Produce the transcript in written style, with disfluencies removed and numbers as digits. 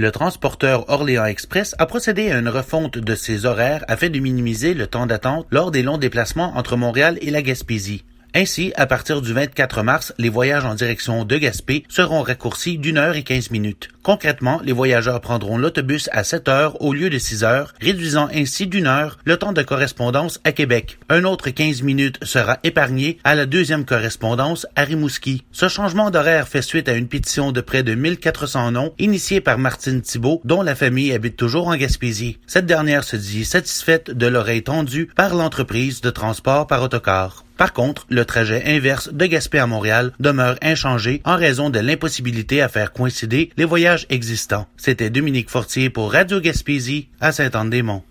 Le transporteur Orléans Express a procédé à une refonte de ses horaires afin de minimiser le temps d'attente lors des longs déplacements entre Montréal et la Gaspésie. Ainsi, à partir du 24 mars, les voyages en direction de Gaspé seront raccourcis d'1h15. Concrètement, les voyageurs prendront l'autobus à 7h au lieu de 6h, réduisant ainsi d'1 heure le temps de correspondance à Québec. Un autre 15 minutes sera épargné à la deuxième correspondance à Rimouski. Ce changement d'horaire fait suite à une pétition de près de 1400 noms initiée par Martine Thibault, dont la famille habite toujours en Gaspésie. Cette dernière se dit satisfaite de l'oreille tendue par l'entreprise de transport par autocar. Par contre, le trajet inverse de Gaspé à Montréal demeure inchangé en raison de l'impossibilité à faire coïncider les voyages existants. C'était Dominique Fortier pour Radio Gaspésie à Sainte-Anne-des-Monts.